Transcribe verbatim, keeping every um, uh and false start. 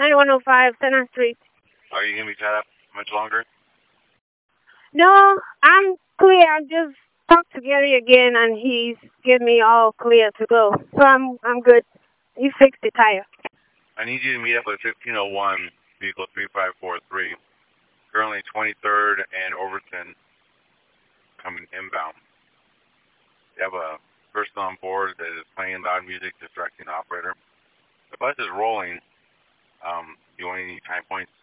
ninety-one oh five Center Street. Are you going to be tied up much longer? No, I'm clear. I just talked to Gary again, and he's given me all clear to go. So I'm I'm good. He fixed the tire. I need you to meet up with fifteen oh one, vehicle three five four three. Currently twenty-third and Overton, coming inbound. You have a person on board that is playing loud music, distracting the operator. The bus is rolling. Um, you want any time points